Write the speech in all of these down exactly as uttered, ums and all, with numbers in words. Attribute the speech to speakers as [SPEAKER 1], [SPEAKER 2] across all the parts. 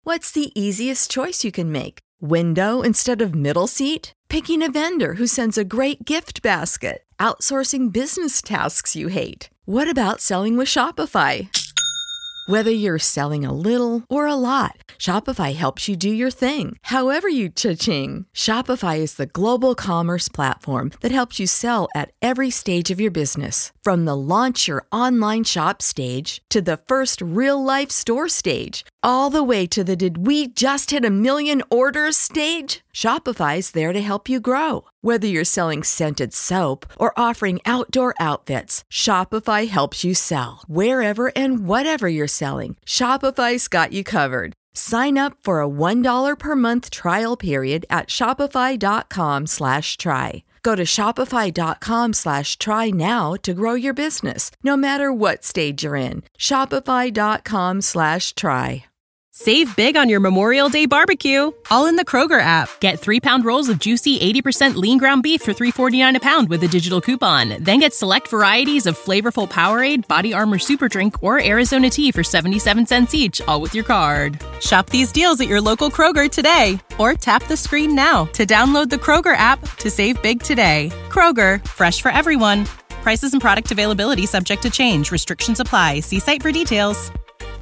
[SPEAKER 1] What's the easiest choice you can make? Window instead of middle seat? Picking a vendor who sends a great gift basket? Outsourcing business tasks you hate? What about selling with Shopify? Whether you're selling a little or a lot, Shopify helps you do your thing, however you cha-ching. Shopify is the global commerce platform that helps you sell at every stage of your business. From the launch your online shop stage to the first real-life store stage, all the way to the did we just hit a million orders stage. Shopify's there to help you grow. Whether you're selling scented soap or offering outdoor outfits, Shopify helps you sell. Wherever and whatever you're selling, Shopify's got you covered. Sign up for a one dollar per month trial period at shopify.com slash try. Go to shopify.com slash try now to grow your business, no matter what stage you're in. Shopify.com slash try.
[SPEAKER 2] Save big on your Memorial Day barbecue, all in the Kroger app. Get three-pound rolls of juicy eighty percent lean ground beef for three forty-nine a pound with a digital coupon. Then get select varieties of flavorful Powerade, Body Armor Super Drink, or Arizona tea for seventy-seven cents each, all with your card. Shop these deals at your local Kroger today, or tap the screen now to download the Kroger app to save big today. Kroger, fresh for everyone. Prices and product availability subject to change. Restrictions apply. See site for details.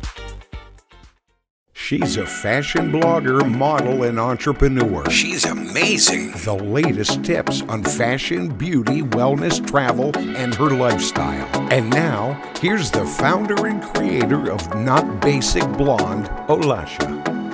[SPEAKER 3] She's a fashion blogger, model, and entrepreneur.
[SPEAKER 4] She's amazing.
[SPEAKER 3] The latest tips on fashion, beauty, wellness, travel, and her lifestyle. And now, here's the founder and creator of Not Basic Blonde, Olasha.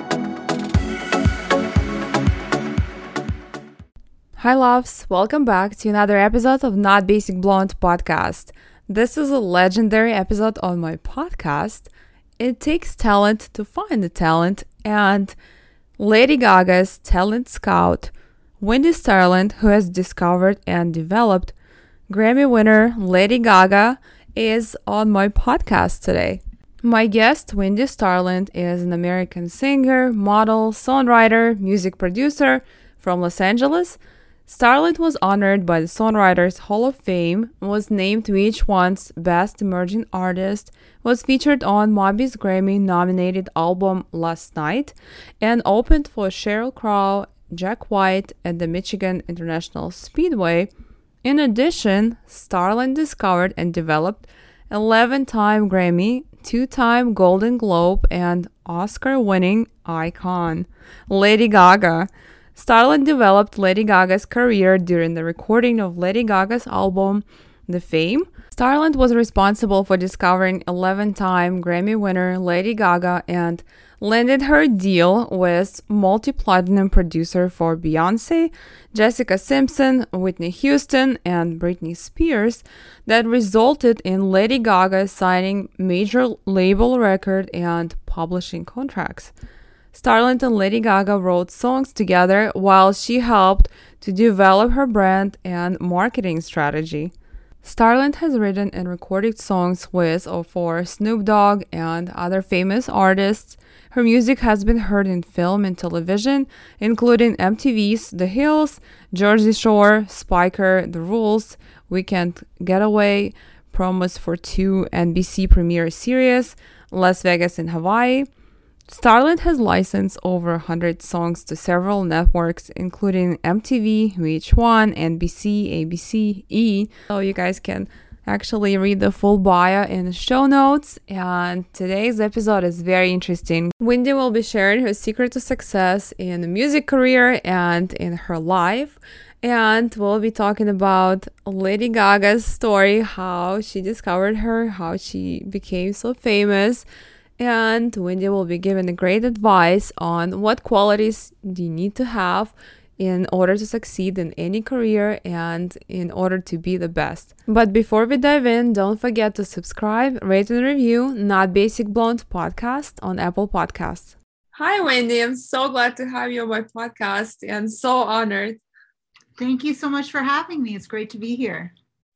[SPEAKER 5] Hi loves, welcome back to another episode of Not Basic Blonde podcast. This is a legendary episode on my podcast. It takes talent to find the talent, and Lady Gaga's talent scout, Wendy Starland, who has discovered and developed Grammy winner Lady Gaga, is on my podcast today. My guest, Wendy Starland, is an American singer, model, songwriter, music producer from Los Angeles. Starland was honored by the Songwriters Hall of Fame, was named V H one's Best Emerging Artist, was featured on Moby's Grammy-nominated album Last Night, and opened for Sheryl Crow, Jack White at the Michigan International Speedway. In addition, Starland discovered and developed eleven-time Grammy, two-time Golden Globe, and Oscar-winning icon, Lady Gaga. Starland developed Lady Gaga's career during the recording of Lady Gaga's album, The Fame. Starland was responsible for discovering eleven-time Grammy winner Lady Gaga and landed her a deal with multi-platinum producer for Beyoncé, Jessica Simpson, Whitney Houston, and Britney Spears that resulted in Lady Gaga signing major label record and publishing contracts. Starland and Lady Gaga wrote songs together while she helped to develop her brand and marketing strategy. Starland has written and recorded songs with or for Snoop Dogg and other famous artists. Her music has been heard in film and television, including M T V's The Hills, Jersey Shore, Spiker, The Rules, Weekend Getaway, promos for two N B C premiere series, Las Vegas in Hawaii. Starland has licensed over one hundred songs to several networks, including M T V, V H one, N B C, A B C, E! So you guys can actually read the full bio in the show notes. And today's episode is very interesting. Wendy will be sharing her secret to success in the music career and in her life. And we'll be talking about Lady Gaga's story, how she discovered her, how she became so famous. And Wendy will be giving a great advice on what qualities do you need to have in order to succeed in any career and in order to be the best. But before we dive in, don't forget to subscribe, rate and review Not Basic Blonde podcast on Apple Podcasts. Hi, Wendy. I'm so glad to have you on my podcast and so honored.
[SPEAKER 6] Thank you so much for having me. It's great to be here.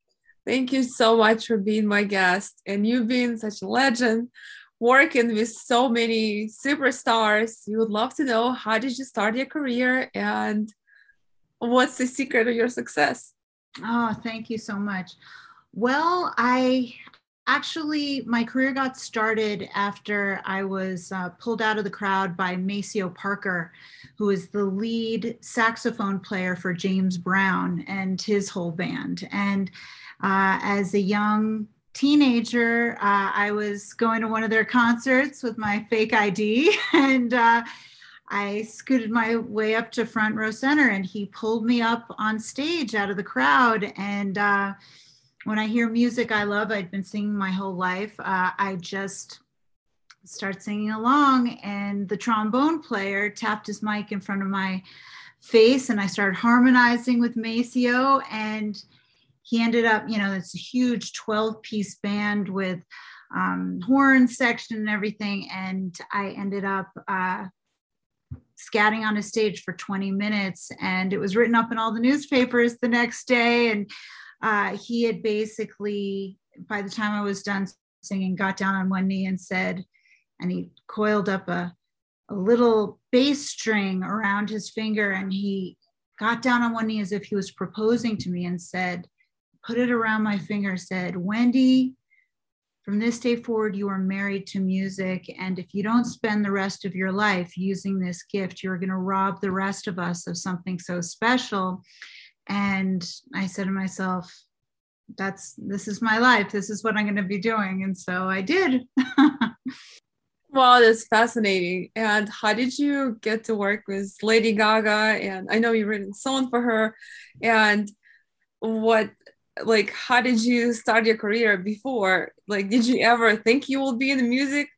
[SPEAKER 5] Thank you so much for being my guest. And you've been such a legend, working with so many superstars. You would love to know, how did you start your career and what's the secret of your success?
[SPEAKER 6] Oh, thank you so much. Well, I actually, my career got started after I was uh, pulled out of the crowd by Maceo Parker, who is the lead saxophone player for James Brown and his whole band. And uh, as a young teenager, uh, I was going to one of their concerts with my fake I D, and uh, I scooted my way up to front row center, and he pulled me up on stage out of the crowd. And uh, when I hear music I love, I'd been singing my whole life, uh, I just start singing along, and the trombone player tapped his mic in front of my face, and I started harmonizing with Maceo, and he ended up, you know, it's a huge twelve piece band with um, horn section and everything. And I ended up uh, scatting on a stage for twenty minutes, and it was written up in all the newspapers the next day. And uh, he had basically, by the time I was done singing, got down on one knee and said, and he coiled up a, a little bass string around his finger, and he got down on one knee as if he was proposing to me and said, put it around my finger, said, Wendy, from this day forward, you are married to music. And if you don't spend the rest of your life using this gift, you're going to rob the rest of us of something so special. And I said to myself, that's, this is my life. This is what I'm going to be doing. And so I did.
[SPEAKER 5] Wow, that's fascinating. And how did you get to work with Lady Gaga? And I know you've written a song for her. And what, like, how did you start your career before? Like, did you ever think you will be in the music?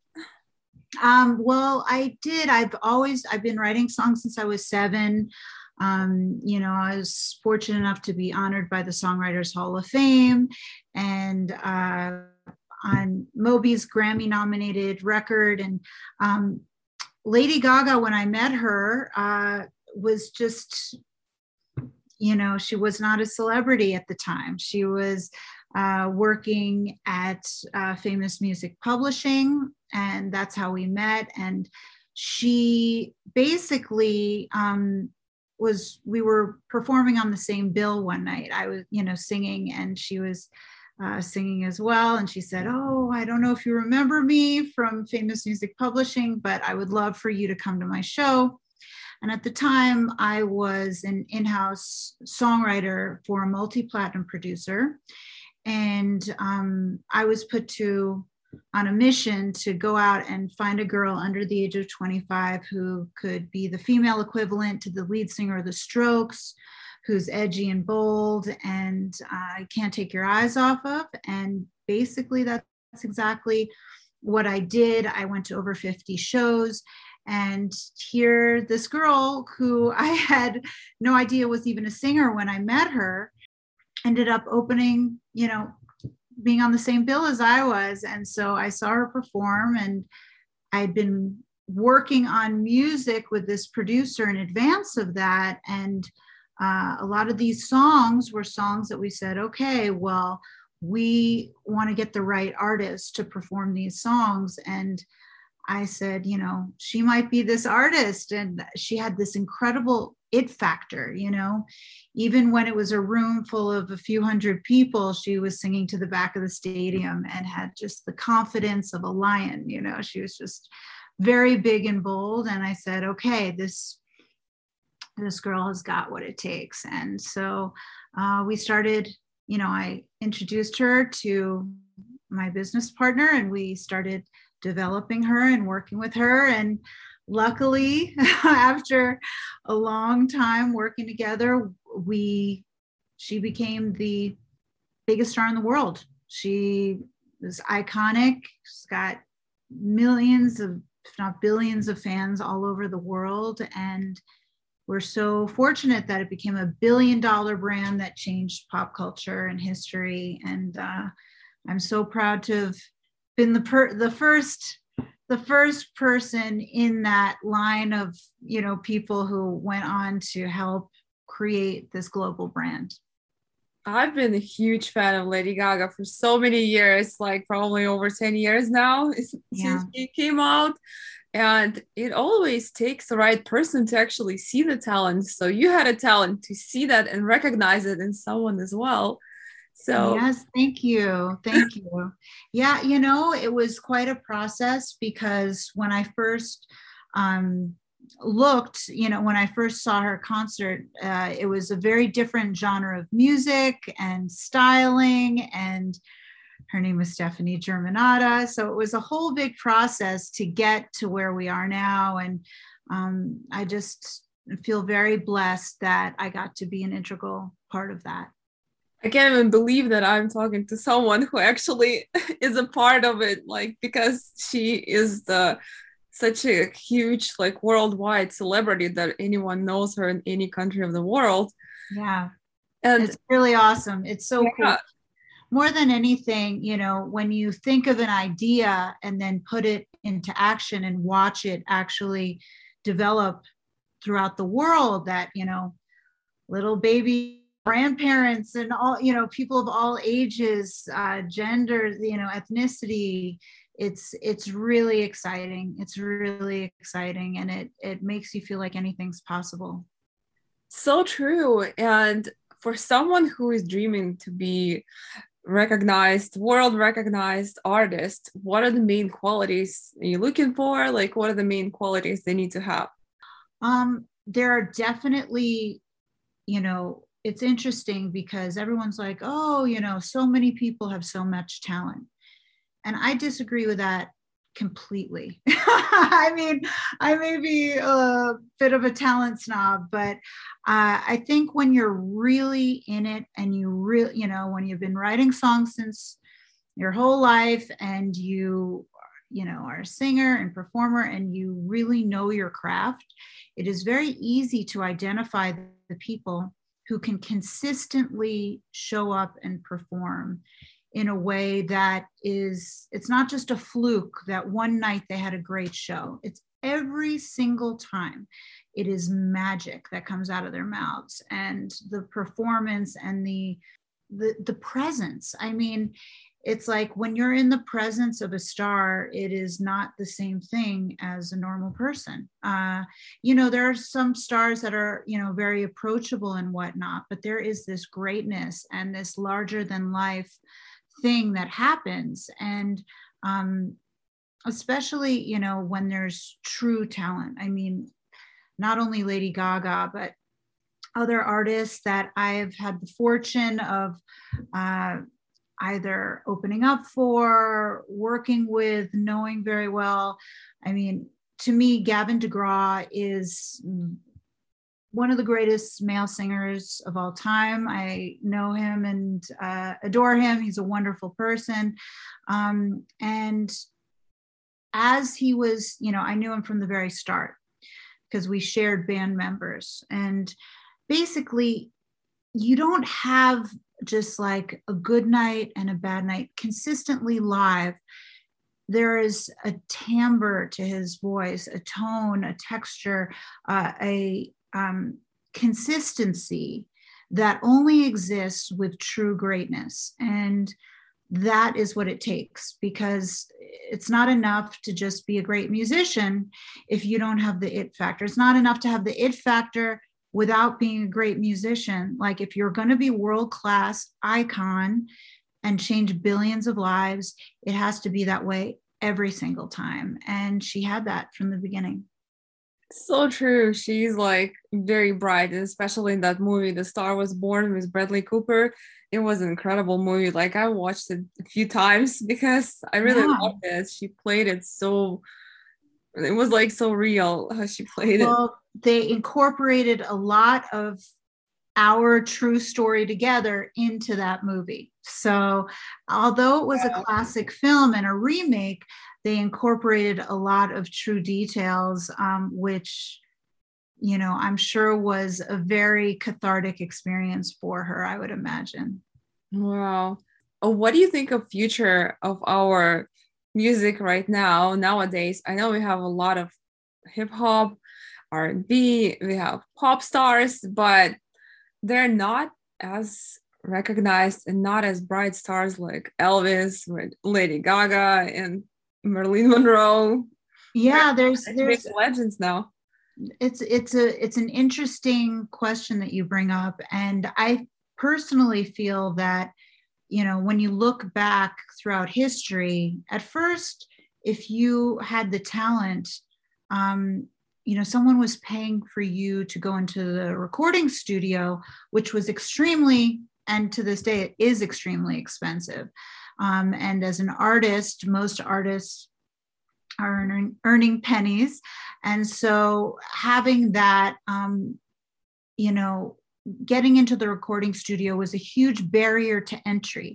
[SPEAKER 6] Um, well, I did. I've always, I've been writing songs since I was seven. Um, you know, I was fortunate enough to be honored by the Songwriters Hall of Fame, and uh, on Moby's Grammy nominated record. And um, Lady Gaga, when I met her, uh, was just, you know, she was not a celebrity at the time. She was uh, working at uh, Famous Music Publishing, and that's how we met. And she basically um, was, we were performing on the same bill one night. I was, you know, singing, and she was uh, singing as well. And she said, oh, I don't know if you remember me from Famous Music Publishing, but I would love for you to come to my show. And at the time, I was an in-house songwriter for a multi-platinum producer. And um, I was put to on a mission to go out and find a girl under the age of twenty-five who could be the female equivalent to the lead singer of The Strokes, who's edgy and bold and I uh, can't take your eyes off of. And basically that's exactly what I did. I went to over fifty shows. And here, this girl who I had no idea was even a singer when I met her, ended up opening, you know, being on the same bill as I was. And so I saw her perform, and I'd been working on music with this producer in advance of that. And uh, a lot of these songs were songs that we said, okay, well, we want to get the right artist to perform these songs. And I said, you know, she might be this artist. And she had this incredible it factor, you know, even when it was a room full of a few hundred people, she was singing to the back of the stadium and had just the confidence of a lion. You know, she was just very big and bold. And I said, okay, this, this girl has got what it takes. And so uh, we started, you know, I introduced her to my business partner, and we started developing her and working with her. And luckily, after a long time working together, we she became the biggest star in the world. She was iconic. She's got millions of, if not billions of fans all over the world. And we're so fortunate that it became a billion dollar brand that changed pop culture and history. And uh, I'm so proud to have been the per- the first the first person in that line of, you know, people who went on to help create this global brand.
[SPEAKER 5] I've been a huge fan of Lady Gaga for so many years, like probably over ten years now since
[SPEAKER 6] Yeah.
[SPEAKER 5] she came out. And it always takes the right person to actually see the talent. So you had a talent to see that and recognize it in someone as well. So
[SPEAKER 6] yes, thank you. Thank you. Yeah, you know, it was quite a process because when I first um, looked, you know, when I first saw her concert, uh, it was a very different genre of music and styling, and her name was Stephanie Germanata. So it was a whole big process to get to where we are now. And um, I just feel very blessed that I got to be an integral part of that.
[SPEAKER 5] I can't even believe that I'm talking to someone who actually is a part of it, like, because she is the such a huge, like, worldwide celebrity that anyone knows her in any country of the world.
[SPEAKER 6] Yeah.
[SPEAKER 5] And
[SPEAKER 6] it's really awesome. It's so
[SPEAKER 5] yeah.
[SPEAKER 6] cool. More than anything, you know, when you think of an idea and then put it into action and watch it actually develop throughout the world, that, you know, little baby grandparents and all, you know, people of all ages, uh, genders, you know, ethnicity, it's it's really exciting. It's really exciting, and it it makes you feel like anything's possible.
[SPEAKER 5] So true. And for someone who is dreaming to be recognized, world recognized artist, what are the main qualities you're looking for? Like, what are the main qualities they need to have?
[SPEAKER 6] Um, there are definitely, you know, it's interesting because everyone's like, oh, you know, so many people have so much talent. And I disagree with that completely. I mean, I may be a bit of a talent snob, but uh, I think when you're really in it and you really, you know, when you've been writing songs since your whole life and you, you know, are a singer and performer and you really know your craft, it is very easy to identify the people who can consistently show up and perform in a way that is, it's not just a fluke that one night they had a great show. It's every single time. It is magic that comes out of their mouths, and the performance and the the, the presence. I mean, it's like when you're in the presence of a star, it is not the same thing as a normal person. Uh, you know, there are some stars that are, you know, very approachable and whatnot, but there is this greatness and this larger than life thing that happens. And um, especially, you know, when there's true talent. I mean, not only Lady Gaga, but other artists that I've had the fortune of uh, either opening up for, working with, knowing very well. I mean, to me, Gavin DeGraw is one of the greatest male singers of all time. I know him and uh, adore him. He's a wonderful person. Um, and as he was, you know, I knew him from the very start because we shared band members. And basically, you don't have just like a good night and a bad night consistently live. There is a timbre to his voice, a tone, a texture, uh, a um, consistency that only exists with true greatness. And that is what it takes, because it's not enough to just be a great musician if you don't have the it factor. It's not enough to have the it factor without being a great musician. Like, if you're going to be world-class icon and change billions of lives, it has to be that way every single time. And she had that from the beginning.
[SPEAKER 5] So true. She's like very bright, and especially in that movie, The Star Was Born with Bradley Cooper. It was an incredible movie. Like, I watched it a few times because I really yeah. loved it. She played it so, it was like so real how she played
[SPEAKER 6] well,
[SPEAKER 5] it.
[SPEAKER 6] They incorporated a lot of our true story together into that movie. So although it was a classic film and a remake, they incorporated a lot of true details, um, which, you know, I'm sure was a very cathartic experience for her, I would imagine.
[SPEAKER 5] Wow. What do you think of future of our music right now, nowadays? I know we have a lot of hip hop, R and B, we have pop stars, but they're not as recognized and not as bright stars like Elvis, Lady Gaga, and Marilyn Monroe.
[SPEAKER 6] Yeah, there's there's
[SPEAKER 5] big legends now.
[SPEAKER 6] It's it's a it's an interesting question that you bring up, and I personally feel that you know, when you look back throughout history, at first, if you had the talent, um, you know, someone was paying for you to go into the recording studio, which was extremely, and to this day, it is extremely expensive. Um, and as an artist, most artists are earning, earning pennies. And so having that, um, you know, getting into the recording studio was a huge barrier to entry.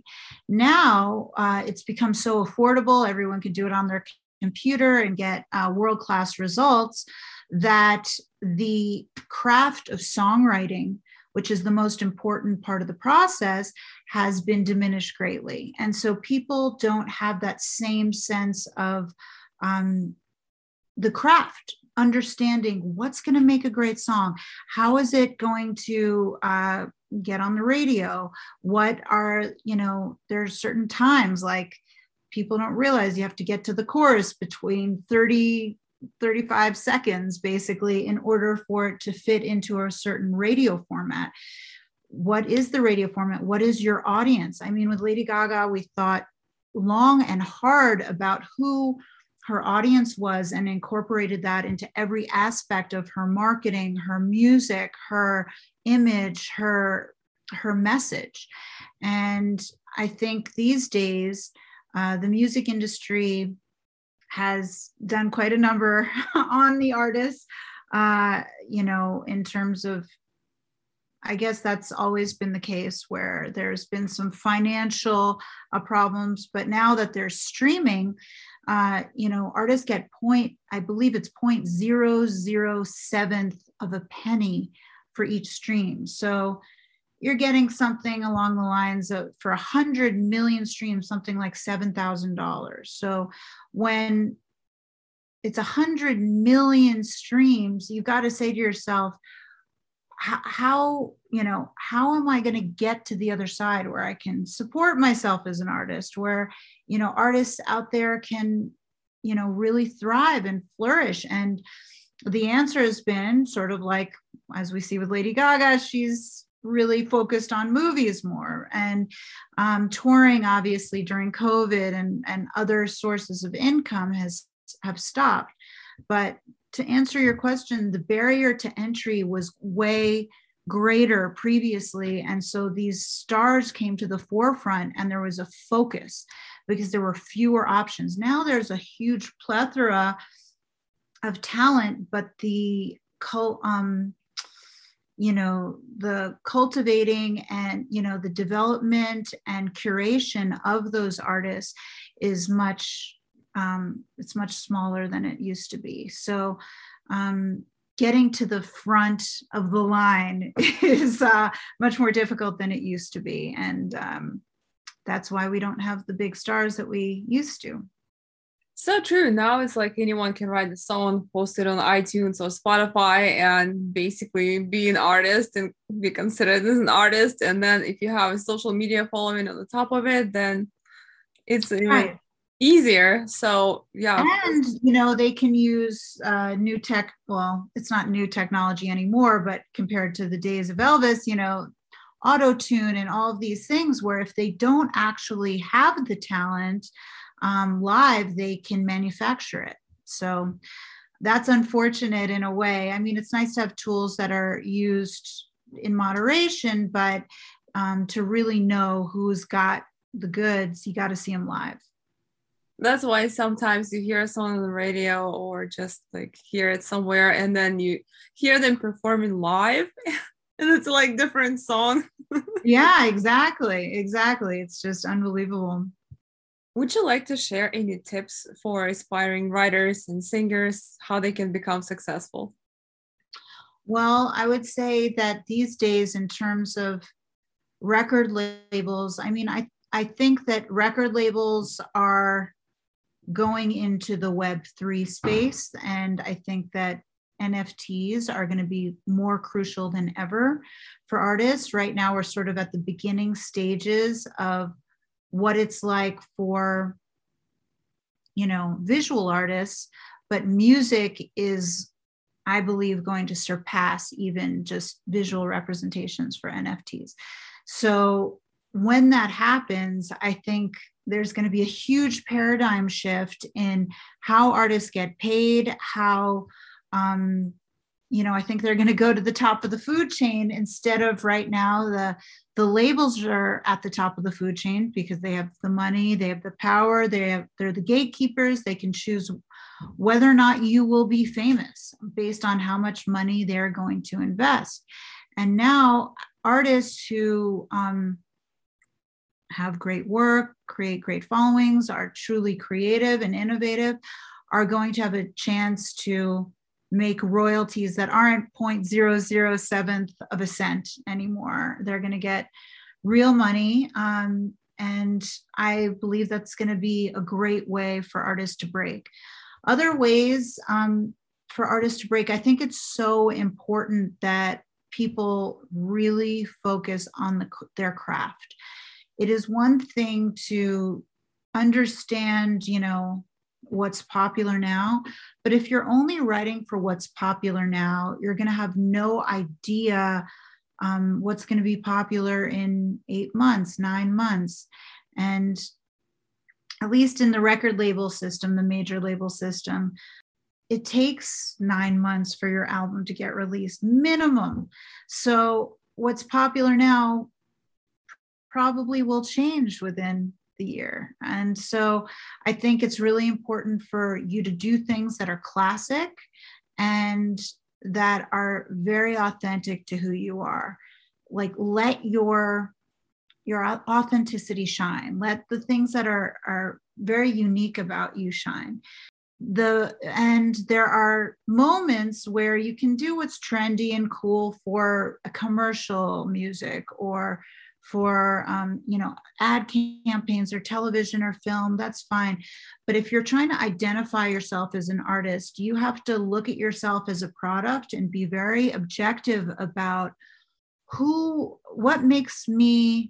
[SPEAKER 6] Now uh, it's become so affordable. Everyone can do it on their computer and get uh, world-class results, that the craft of songwriting, which is the most important part of the process, has been diminished greatly. And so people don't have that same sense of um, the craft, understanding what's going to make a great song. How is it going to uh, get on the radio? What are, you know, there's certain times, like, people don't realize you have to get to the chorus between thirty, thirty-five seconds, basically, in order for it to fit into a certain radio format. What is the radio format? What is your audience? I mean, with Lady Gaga, we thought long and hard about who her audience was and incorporated that into every aspect of her marketing, her music, her image, her, her message. And I think these days, uh, the music industry has done quite a number on the artists, uh, you know, in terms of, I guess that's always been the case, where there's been some financial uh, problems, but now that they're streaming, uh, you know, artists get point, I believe it's point zero zero seventh of a penny for each stream. So you're getting something along the lines of, for a hundred million streams, something like seven thousand dollars. So when it's a hundred million streams, you've got to say to yourself, how, you know, how am I going to get to the other side where I can support myself as an artist, where, you know, artists out there can, you know, really thrive and flourish? And the answer has been sort of like, as we see with Lady Gaga, she's really focused on movies more, and um, touring, obviously, during COVID and, and other sources of income has have stopped. But to answer your question, the barrier to entry was way greater previously. And so these stars came to the forefront, and there was a focus because there were fewer options. Now there's a huge plethora of talent, but the um, you know, the cultivating and, you know, the development and curation of those artists is much Um, it's much smaller than it used to be. So um, getting to the front of the line is uh, much more difficult than it used to be. And um, that's why we don't have the big stars that we used to.
[SPEAKER 5] So true. Now it's like anyone can write a song, post it on iTunes or Spotify, and basically be an artist and be considered as an artist. And then if you have a social media following on the top of it, then it's even right. easier. So yeah.
[SPEAKER 6] And, you know, they can use uh, new tech. Well, it's not new technology anymore, but compared to the days of Elvis, you know, auto-tune and all of these things, where if they don't actually have the talent um, live, they can manufacture it. So that's unfortunate in a way. I mean, it's nice to have tools that are used in moderation, but um, to really know who's got the goods, you got to see them live.
[SPEAKER 5] That's why sometimes you hear a song on the radio or just like hear it somewhere, and then you hear them performing live and it's like different song.
[SPEAKER 6] Yeah, exactly. Exactly. It's just unbelievable.
[SPEAKER 5] Would you like to share any tips for aspiring writers and singers, how they can become successful?
[SPEAKER 6] Well, I would say that these days, in terms of record labels, I mean, I, I think that record labels are going into the web three space. And I think that N F Ts are going to be more crucial than ever for artists. Right now, we're sort of at the beginning stages of what it's like for, you know, visual artists, but music is, I believe, going to surpass even just visual representations for N F Ts. So when that happens, I think there's going to be a huge paradigm shift in how artists get paid, how, um, you know, I think they're going to go to the top of the food chain instead of right now. The the labels are at the top of the food chain because they have the money, they have the power, they have they're the gatekeepers. They can choose whether or not you will be famous based on how much money they're going to invest. And now artists who um, have great work, create great followings, are truly creative and innovative, are going to have a chance to make royalties that aren't zero point zero zero seventh of a cent anymore. They're going to get real money. Um, and I believe that's going to be a great way for artists to break. Other ways um, for artists to break, I think it's so important that people really focus on the, their craft. It is one thing to understand, you know, what's popular now, but if you're only writing for what's popular now, you're going to have no idea um, what's going to be popular in eight months, nine months. And at least in the record label system, the major label system, it takes nine months for your album to get released, minimum. So what's popular now probably will change within the year. And so I think it's really important for you to do things that are classic and that are very authentic to who you are. Like let your your authenticity shine. Let the things that are are very unique about you shine. The and there are moments where you can do what's trendy and cool for a commercial music or for, um, you know, ad campaigns or television or film, that's fine. But if you're trying to identify yourself as an artist, you have to look at yourself as a product and be very objective about who, what makes me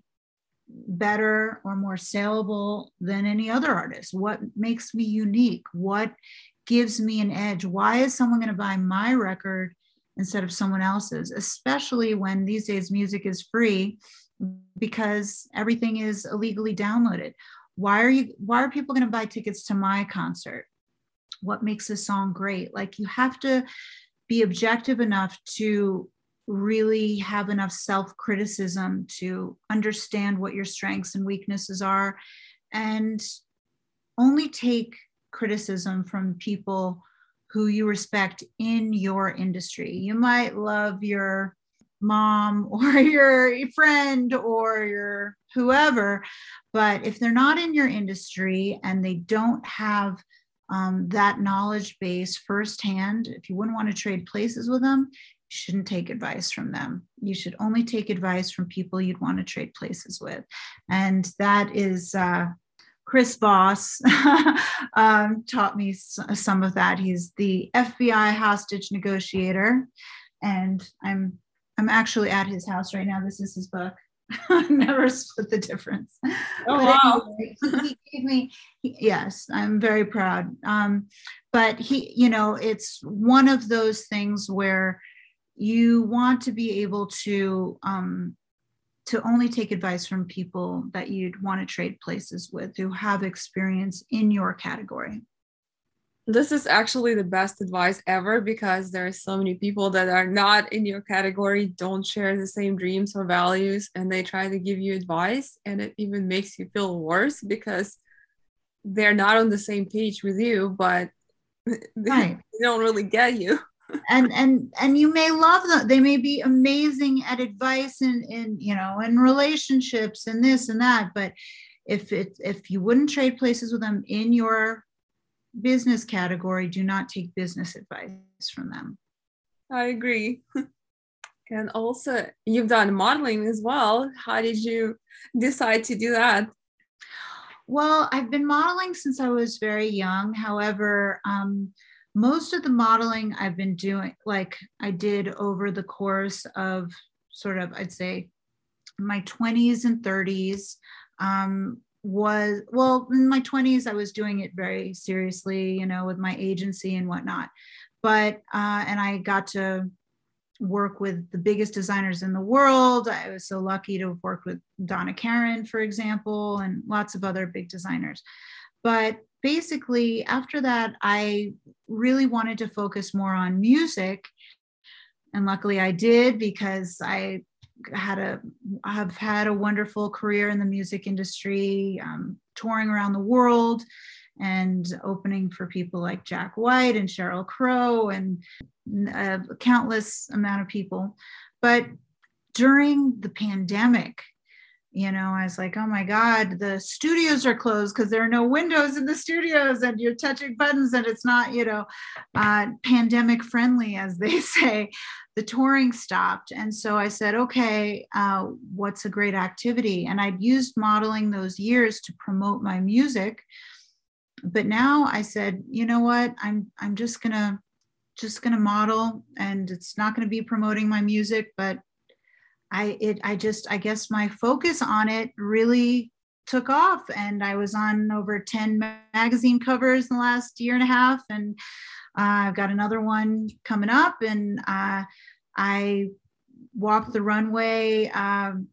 [SPEAKER 6] better or more saleable than any other artist? What makes me unique? What gives me an edge? Why is someone going to buy my record instead of someone else's? Especially when these days music is free, because everything is illegally downloaded. Why are you, why are people going to buy tickets to my concert? What makes a song great? Like, you have to be objective enough to really have enough self-criticism to understand what your strengths and weaknesses are, and only take criticism from people who you respect in your industry. You might love your mom or your friend or your whoever, but if they're not in your industry and they don't have um, that knowledge base firsthand, if you wouldn't want to trade places with them, you shouldn't take advice from them. You should only take advice from people you'd want to trade places with. And that is uh, Chris Voss um, taught me some of that. He's the F B I hostage negotiator, and I'm I'm actually at his house right now. This is his book. Never Split the Difference.
[SPEAKER 5] Oh, wow.
[SPEAKER 6] Anyway, he gave me, he, yes, I'm very proud. Um, but he, you know, it's one of those things where you want to be able to, um, to only take advice from people that you'd want to trade places with, who have experience in your category.
[SPEAKER 5] This is actually the best advice ever, because there are so many people that are not in your category, don't share the same dreams or values, and they try to give you advice, and it even makes you feel worse because they're not on the same page with you, but they,
[SPEAKER 6] right.
[SPEAKER 5] they don't really get you.
[SPEAKER 6] and and and you may love them. They may be amazing at advice and in, you know, in relationships and this and that, but if it if you wouldn't trade places with them in your business category, do not take business advice from them.
[SPEAKER 5] I agree. And also, you've done modeling as well. How did you decide to do that?
[SPEAKER 6] Well, I've been modeling since I was very young. However, um, most of the modeling I've been doing, like I did over the course of sort of, I'd say, my twenties and thirties. Um, was, well, in my twenties, I was doing it very seriously, you know, with my agency and whatnot. But, uh, and I got to work with the biggest designers in the world. I was so lucky to have worked with Donna Karan, for example, and lots of other big designers. But basically, after that, I really wanted to focus more on music. And luckily I did, because I had a have had a wonderful career in the music industry, um, touring around the world and opening for people like Jack White and Sheryl Crow and a countless amount of people. But during the pandemic, you know, I was like, oh my God, the studios are closed because there are no windows in the studios and you're touching buttons and it's not, you know, uh, pandemic friendly, as they say. The touring stopped. And so I said, okay, uh, what's a great activity? And I'd used modeling those years to promote my music. But now I said, you know what, I'm I'm just gonna just gonna model, and it's not gonna be promoting my music, but I it I just I guess my focus on it really took off, and I was on over ten magazine covers in the last year and a half, and uh, I've got another one coming up, and uh, I walked the runway um,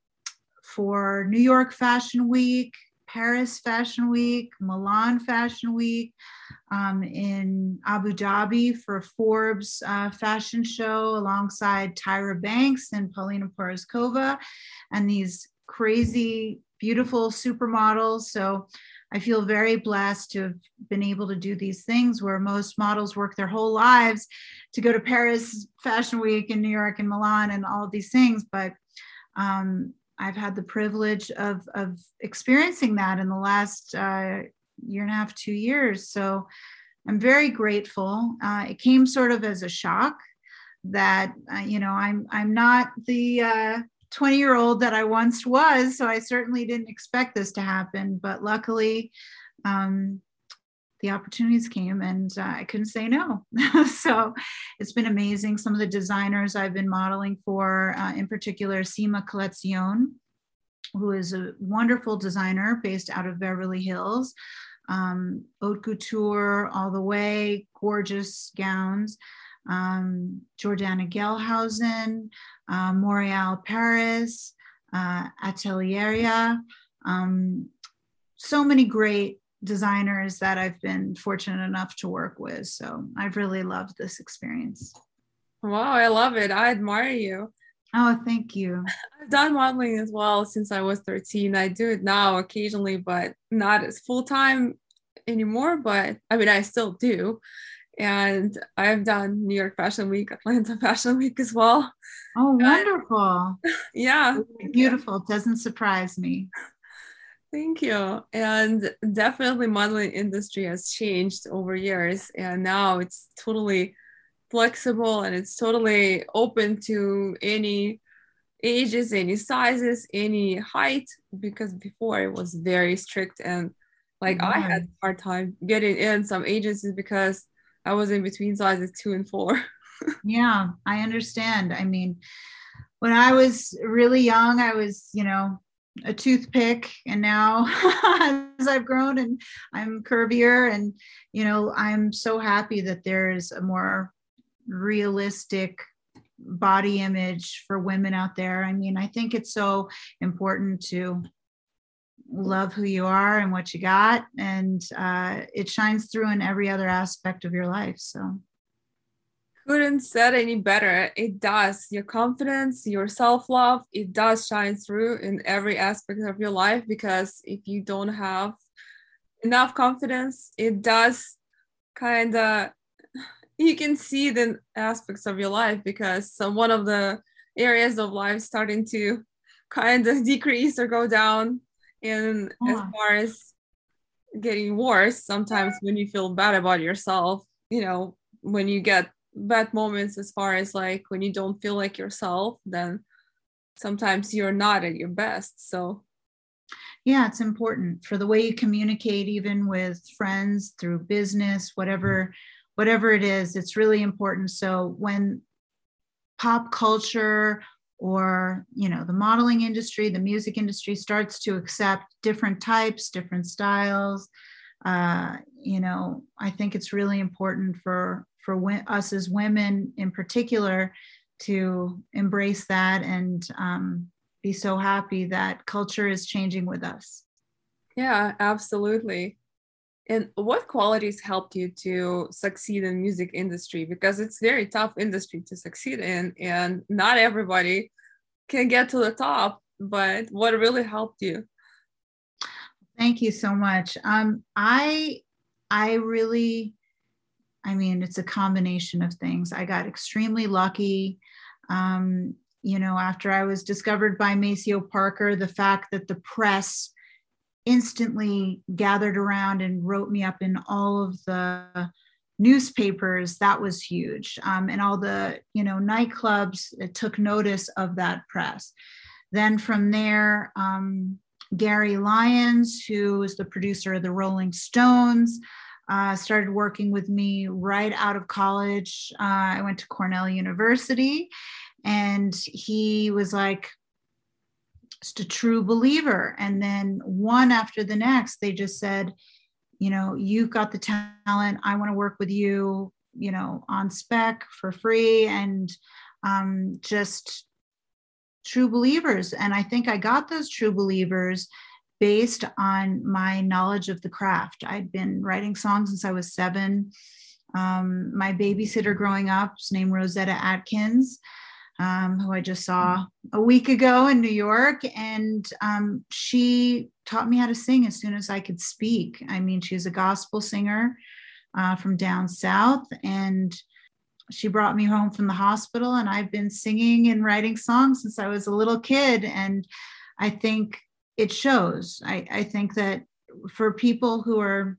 [SPEAKER 6] for New York Fashion Week, Paris Fashion Week, Milan Fashion Week, um, in Abu Dhabi for Forbes uh, fashion show alongside Tyra Banks and Paulina Porizkova, and these crazy, beautiful supermodels. So I feel very blessed to have been able to do these things where most models work their whole lives to go to Paris Fashion Week and New York and Milan and all of these things. But um, I've had the privilege of, of experiencing that in the last uh, year and a half, two years. So I'm very grateful. Uh, it came sort of as a shock that, uh, you know, I'm, I'm not the uh, twenty year old that I once was. So I certainly didn't expect this to happen, but luckily um, the opportunities came and uh, I couldn't say no. So it's been amazing. Some of the designers I've been modeling for, uh, in particular, Sima Collezione, who is a wonderful designer based out of Beverly Hills, um, haute couture all the way, gorgeous gowns. Um, Jordana Gelhausen, uh, L'Oréal Paris, uh, Atelieria, um, so many great designers that I've been fortunate enough to work with. So I've really loved this experience.
[SPEAKER 5] Wow, I love it. I admire you.
[SPEAKER 6] Oh, thank you.
[SPEAKER 5] I've done modeling as well since I was thirteen. I do it now occasionally, but not as full-time anymore. But I mean, I still do. And I've done New York Fashion Week, Atlanta Fashion Week as well.
[SPEAKER 6] Oh, wonderful.
[SPEAKER 5] And, yeah.
[SPEAKER 6] Beautiful. It doesn't surprise me.
[SPEAKER 5] Thank you. And definitely modeling industry has changed over years. And now it's totally flexible and it's totally open to any ages, any sizes, any height, because before it was very strict. And like right. I had a hard time getting in some agencies because I was in between sizes two and four.
[SPEAKER 6] Yeah, I understand. I mean, when I was really young, I was, you know, a toothpick, and now as I've grown and I'm curvier, and, you know, I'm so happy that there's a more realistic body image for women out there. I mean, I think it's so important to love who you are and what you got, and uh, it shines through in every other aspect of your life. So
[SPEAKER 5] couldn't said any better. It does. Your confidence, your self-love, it does shine through in every aspect of your life, because if you don't have enough confidence, it does kind of, you can see the aspects of your life, because some one of the areas of life starting to kind of decrease or go down. And yeah. As far as getting worse, sometimes when you feel bad about yourself, you know, when you get bad moments, as far as like when you don't feel like yourself, then sometimes you're not at your best. So
[SPEAKER 6] yeah, it's important for the way you communicate, even with friends, through business, whatever, whatever it is, it's really important. So when pop culture or, you know, the modeling industry, the music industry starts to accept different types, different styles, uh, you know, I think it's really important for, for us as women in particular to embrace that and um, be so happy that culture is changing with us.
[SPEAKER 5] Yeah, absolutely. And what qualities helped you to succeed in music industry? Because it's very tough industry to succeed in, and not everybody can get to the top. But what really helped you?
[SPEAKER 6] Thank you so much. Um, I I really, I mean, it's a combination of things. I got extremely lucky. Um, you know, after I was discovered by Maceo Parker, the fact that the press instantly gathered around and wrote me up in all of the newspapers, that was huge. Um, and all the, you know, nightclubs took notice of that press. Then from there, um, Gary Lyons, who is the producer of the Rolling Stones, uh, started working with me right out of college. Uh, I went to Cornell University, and he was like, just a true believer. And then one after the next, they just said, you know, you've got the talent. I want to work with you, you know, on spec for free, and um, just true believers. And I think I got those true believers based on my knowledge of the craft. I'd been writing songs since I was seven. Um, my babysitter growing up was named Rosetta Atkins, um, who I just saw a week ago in New York. And um, she taught me how to sing as soon as I could speak. I mean, she's a gospel singer uh, from down south. And she brought me home from the hospital, and I've been singing and writing songs since I was a little kid. And I think it shows. I, I think that for people who are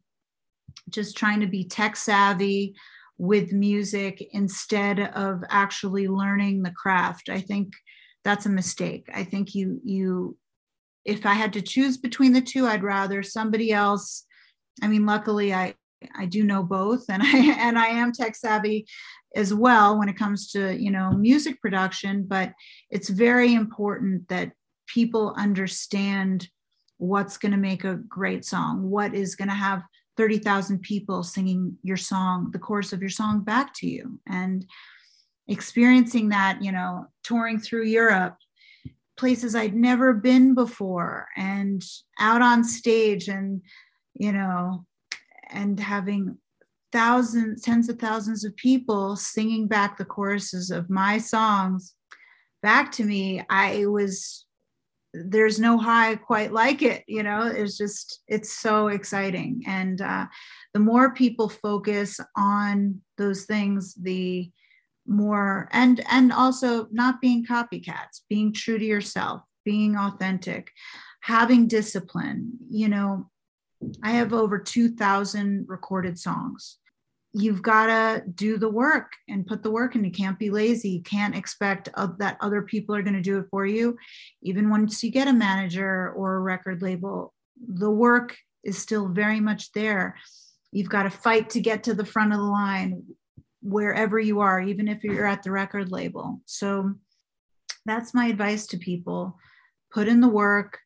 [SPEAKER 6] just trying to be tech savvy with music instead of actually learning the craft, I think that's a mistake. I think you, you, if I had to choose between the two, I'd rather somebody else. I mean, luckily I, I do know both, and I, and I am tech savvy as well when it comes to, you know, music production, but it's very important that people understand what's going to make a great song, what is going to have thirty thousand people singing your song, the chorus of your song back to you. And experiencing that, you know, touring through Europe, places I'd never been before, and out on stage, and, you know, and having thousands, tens of thousands of people singing back the choruses of my songs back to me. I was, there's no high quite like it, you know, it's just, it's so exciting. And uh, the more people focus on those things, the more, and, and also not being copycats, being true to yourself, being authentic, having discipline. You know, I have over two thousand recorded songs. You've got to do the work and put the work in. You can't be lazy. You can't expect uh, that other people are going to do it for you. Even once you get a manager or a record label, the work is still very much there. You've got to fight to get to the front of the line wherever you are, even if you're at the record label. So that's my advice to people. Put in the work,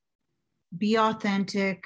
[SPEAKER 6] be authentic,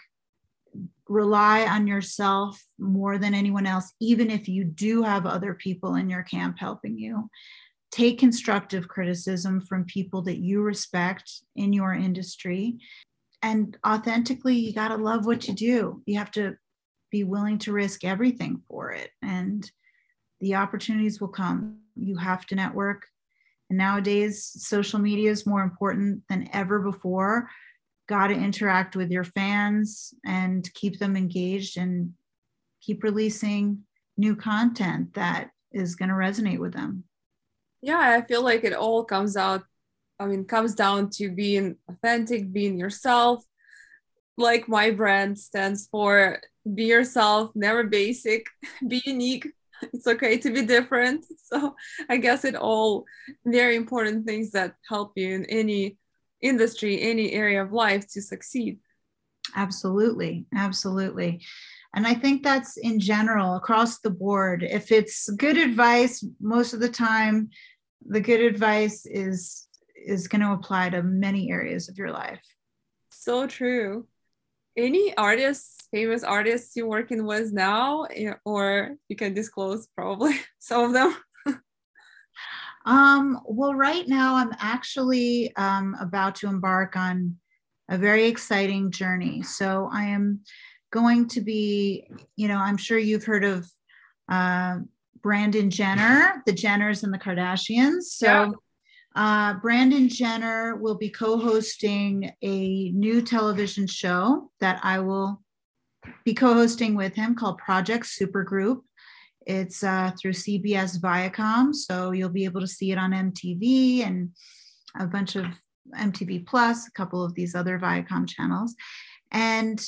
[SPEAKER 6] rely on yourself more than anyone else, even if you do have other people in your camp helping you. Take constructive criticism from people that you respect in your industry. And authentically, you got to love what you do. You have to be willing to risk everything for it. And the opportunities will come. You have to network. And nowadays, social media is more important than ever before. Got to interact with your fans and keep them engaged, and keep releasing new content that is going to resonate with them.
[SPEAKER 5] Yeah, I feel like it all comes out, I mean, comes down to being authentic, being yourself. Like my brand stands for be yourself, never basic, be unique. It's okay to be different. So I guess it all very important things that help you in any industry, any area of life to succeed.
[SPEAKER 6] Absolutely. Absolutely. And I think that's in general across the board. If it's good advice, most of the time, the good advice is, is going to apply to many areas of your life.
[SPEAKER 5] So true. Any artists, famous artists you're working with now, or you can disclose probably some of them?
[SPEAKER 6] Um, well, right now I'm actually um, about to embark on a very exciting journey. So I am going to be, you know, I'm sure you've heard of uh, Brandon Jenner, the Jenners and the Kardashians. So
[SPEAKER 5] Yeah.
[SPEAKER 6] uh, Brandon Jenner will be co-hosting a new television show that I will be co-hosting with him called Project Supergroup. It's uh, through C B S Viacom, so you'll be able to see it on M T V and a bunch of M T V Plus, a couple of these other Viacom channels. And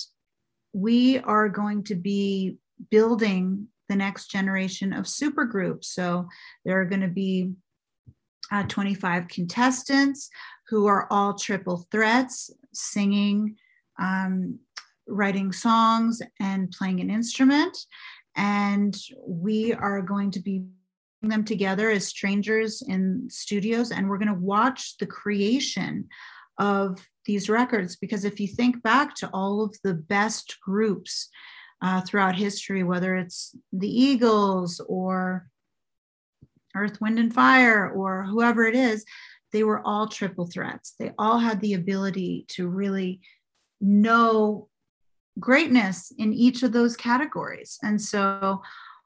[SPEAKER 6] we are going to be building the next generation of supergroups. So there are going to be uh, twenty-five contestants who are all triple threats, singing, um, writing songs, and playing an instrument. And we are going to be putting them together as strangers in studios, and we're going to watch the creation of these records. Because if you think back to all of the best groups uh, throughout history, whether it's the Eagles or Earth, Wind and Fire or whoever it is, they were all triple threats. They all had the ability to really know greatness in each of those categories. And so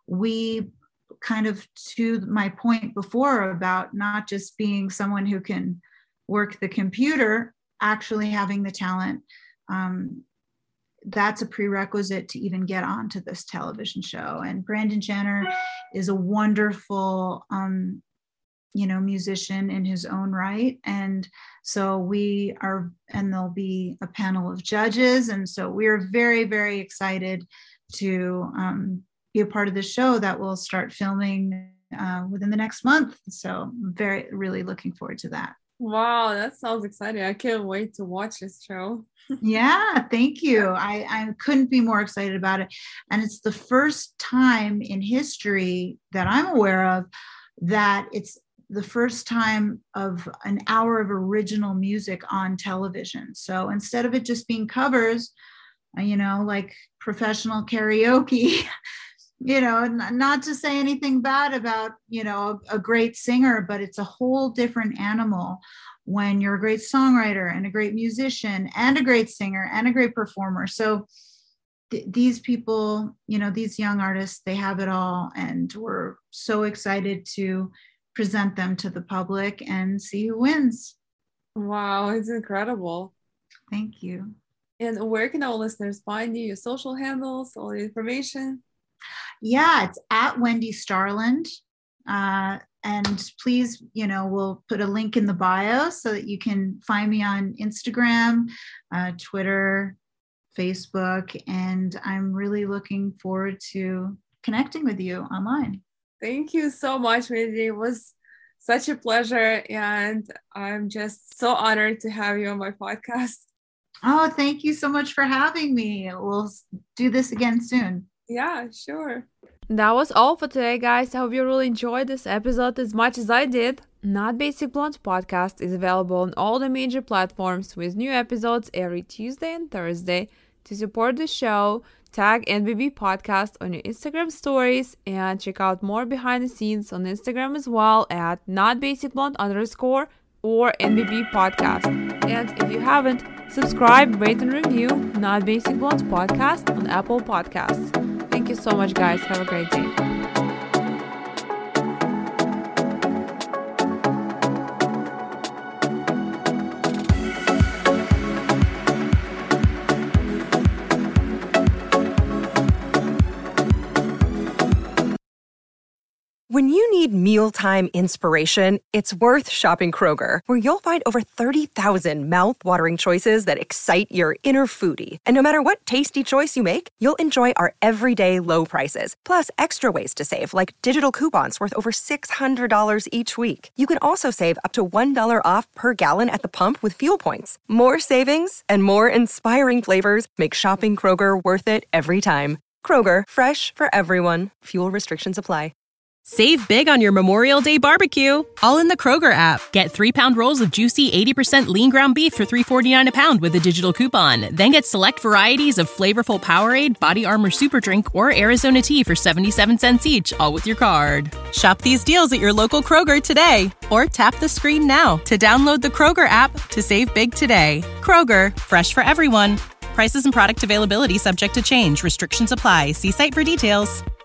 [SPEAKER 6] we kind of, to my point before about not just being someone who can work the computer, actually having the talent, um, that's a prerequisite to even get onto this television show. And Brandon Jenner is a wonderful, um, you know, musician in his own right. And so we are, and there'll be a panel of judges. And so we're very, very excited to um, be a part of the show that will start filming uh, within the next month. So I'm very, really looking forward to that.
[SPEAKER 5] Wow, that sounds exciting. I can't wait to watch this show.
[SPEAKER 6] Yeah, thank you. I, I couldn't be more excited about it. And it's the first time in history that I'm aware of that it's the first time of an hour of original music on television. So instead of it just being covers, you know, like professional karaoke, you know, not to say anything bad about, you know, a, a great singer, but it's a whole different animal when you're a great songwriter and a great musician and a great singer and a great performer. So th- these people, you know, these young artists, they have it all. And we're so excited to present them to the public and see who wins.
[SPEAKER 5] Wow, it's incredible.
[SPEAKER 6] Thank you.
[SPEAKER 5] And where can our listeners find you? Your social handles, all the information?
[SPEAKER 6] Yeah, it's at Wendy Starland. Uh, and please, you know, we'll put a link in the bio so that you can find me on Instagram, uh, Twitter, Facebook. And I'm really looking forward to connecting with you online.
[SPEAKER 5] Thank you so much, Wendy. It was such a pleasure. And I'm just so honored to have you on my podcast.
[SPEAKER 6] Oh, thank you so much for having me. We'll do this again soon.
[SPEAKER 5] Yeah, sure.
[SPEAKER 4] That was all for today, guys. I hope you really enjoyed this episode as much as I did. Not Basic Blonde podcast is available on all the major platforms with new episodes every Tuesday and Thursday. To support the show, tag N B B Podcast on your Instagram stories and check out more behind the scenes on Instagram as well at notbasicblonde underscore or N B B Podcast. And if you haven't, subscribe, rate and review Not Basic Blonde Podcast on Apple Podcasts. Thank you so much, guys. Have a great day.
[SPEAKER 2] When you need mealtime inspiration, it's worth shopping Kroger, where you'll find over thirty thousand mouth-watering choices that excite your inner foodie. And no matter what tasty choice you make, you'll enjoy our everyday low prices, plus extra ways to save, like digital coupons worth over six hundred dollars each week. You can also save up to one dollar off per gallon at the pump with fuel points. More savings and more inspiring flavors make shopping Kroger worth it every time. Kroger, fresh for everyone. Fuel restrictions apply. Save big on your Memorial Day barbecue, all in the Kroger app. Get three-pound rolls of juicy eighty percent lean ground beef for three forty-nine a pound with a digital coupon. Then get select varieties of flavorful Powerade, Body Armor Super Drink, or Arizona tea for seventy-seven cents each, all with your card. Shop these deals at your local Kroger today, or tap the screen now to download the Kroger app to save big today. Kroger, fresh for everyone. Prices and product availability subject to change. Restrictions apply. See site for details.